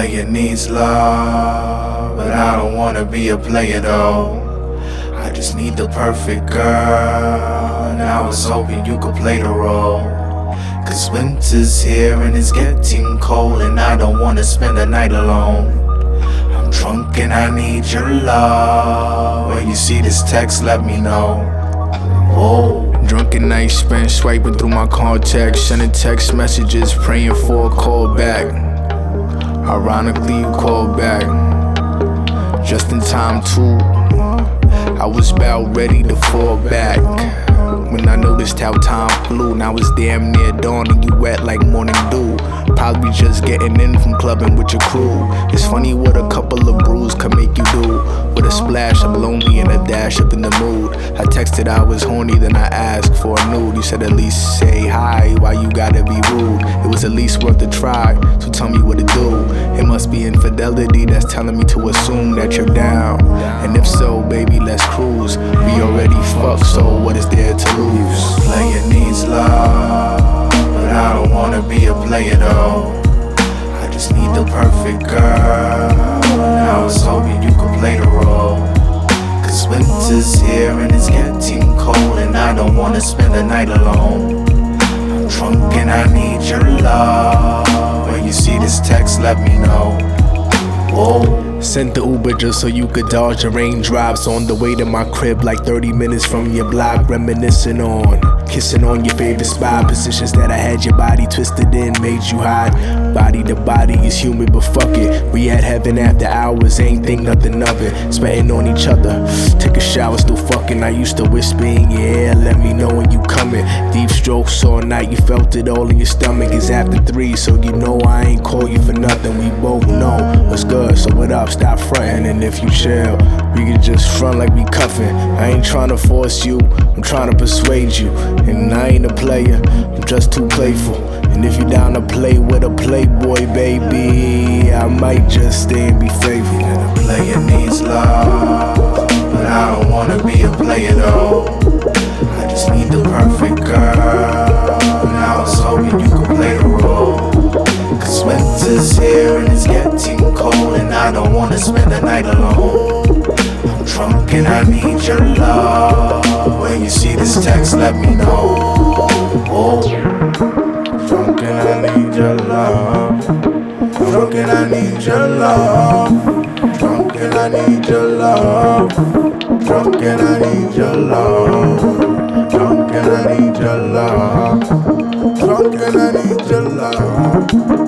player needs love, but I don't wanna be a player though. I just need the perfect girl, and I was hoping you could play the role. Cause winter's here and it's getting cold, and I don't wanna spend the night alone. I'm drunk and I need your love. When you see this text, let me know. Whoa. Drunken night spent swiping through my contacts, sending text messages, praying for a call back. Ironically, you called back just in time too. I was about ready to fall back when I noticed how time flew. Now it's damn near dawn and you wet like morning dew. Probably just getting in from clubbing with your crew. It's funny what a couple of brews can make you do. With a splash of lonely and a dash up in the mood. I texted I was horny, then I asked for a nude. You said at least say hi, why you gotta be rude? It was at least worth a try, so tell me what to do. It must be infidelity that's telling me to assume that you're down. And if so, baby, let's cruise. We already fucked, so what is there to lose? Player needs love, but I don't wanna be a player though. I just need the perfect girl, and I was hoping you could play the role. Cause winter's here and it's getting cold, and I don't wanna spend the night alone. I'm drunk and I need your love. When you see this text, let me know. Whoa. Sent the Uber just so you could dodge the raindrops. On the way to my crib like 30 minutes from your block. Reminiscing on, kissing on your favorite spot. Positions that I had your body twisted in, made you hot. Body to body is humid, but fuck it. We had heaven after hours, ain't think nothing of it. Sweating on each other, take a shower, still fucking. I used to whisper in your ear, let me know when you coming. Deep strokes all night, you felt it all in your stomach. It's after 3, so you know I ain't call you for nothing. We both know what's good, so what up? Stop frontin', and if you chill, we can just front like we cuffin'. I ain't tryna force you, I'm tryna persuade you. And I ain't a player, I'm just too playful. And if you down to play with a playboy, baby, I might just stay and be faithful. And a player needs love, but I don't wanna be a player though. I just need the perfect girl, and I was hoping you could play the role. Cause winter's here and it's getting cold, and I don't wanna spend the night alone. I'm drunk and I need your love. When you see this text, let me know. Whoa. Drunk and I need your love. Drunk and I need your love. Drunk and I need your love. Drunk and I need your love. Drunk and I need your love. Drunk and I need your love.